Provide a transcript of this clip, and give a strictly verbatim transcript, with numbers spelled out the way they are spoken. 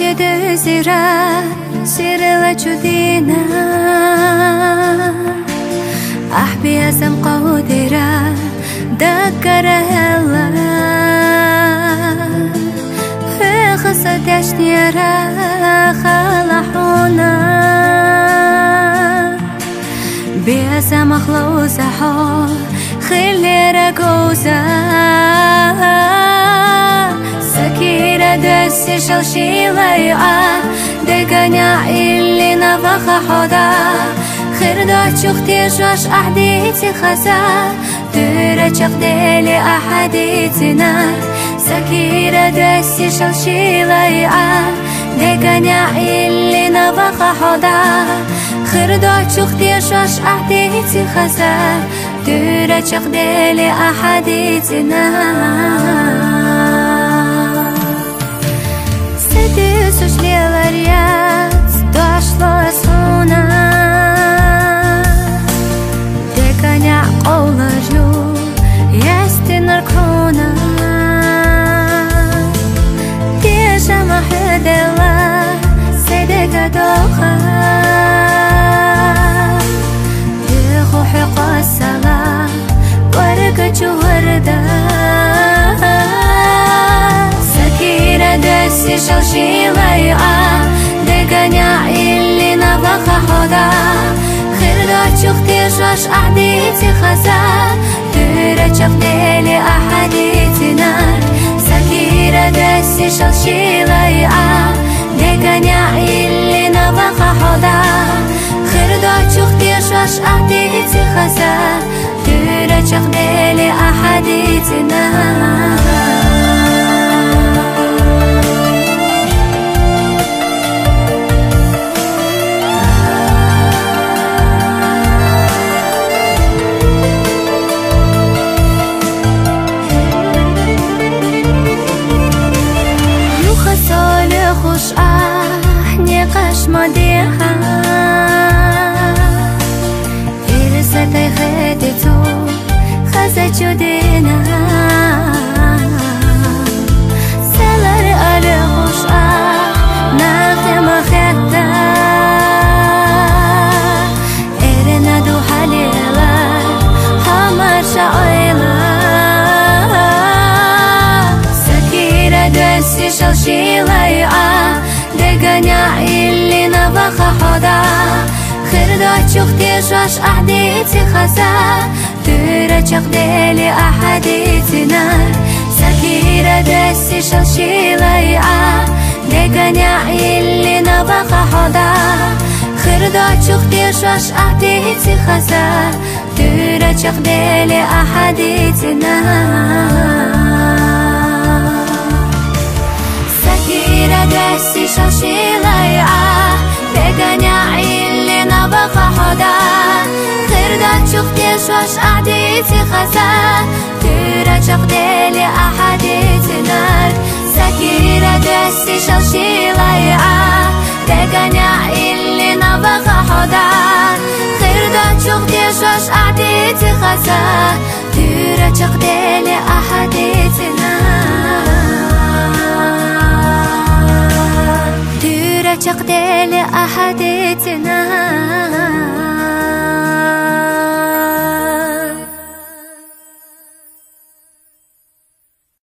جد زيرا سيرلا جدينا أحبي أسم قودرا دكر هلا في خصة تشنيرا خلحونا بأسم مخلوصة حور خليرا قوزا سكيرة دسي شلشيلة يقع دقنع اللي نفخ حدا خردات شختي شوش أحديتي خزا دورة شخديلي أحديتي نار سكيرة دسي شلشيلة يقع دقنع اللي نفخ حدا خردات شختي شوش أحديتي خزا دورة شخديلي أحديتي نار Сидиш леварят, дошло суна, де коня олажу, есть наркона. Ти же махедела, седека доха, деху хикасала, ورقة وردة. دسي شلشيلة يقع دقنع اللي نفخ حدا خردات شختي شوش أحديتي خزا دورة شخديلي أحديتي نار سكيرة دسي شلشيلة يقع دقنع اللي نفخ حدا خردات شختي شوش أحديتي خزا دورة شخديلي أحديتي نار خوش آهنی قش مدیها ایرسته خیلی تو خزه جدینا سلر آل خوش آه نخم خدا ایرنا دو حلیلا همه شایلا سکیره دستی شلشیلا دقنع اللي نفخ حدا خردات شختي شوش أحديتي خزا دورة شخديلي أحديتي نار سكيرة دسي شلشيلة يقع دقنع اللي نفخ حدا خردات شختي شوش أحديتي خزا دورة شخديلي أحديتي نار دسي شلشيلة يقع دقنع اللي نفخ حدا خردات شختي شوش أحديتي خزا دورة شخديلي أحديتي نار سكيرة دسي شلشيلة يقع دقنع اللي نفخ حدا خردات شختي شوش أحديتي خزا دورة شخديلي أحديتي نار شقدي لأحديتنا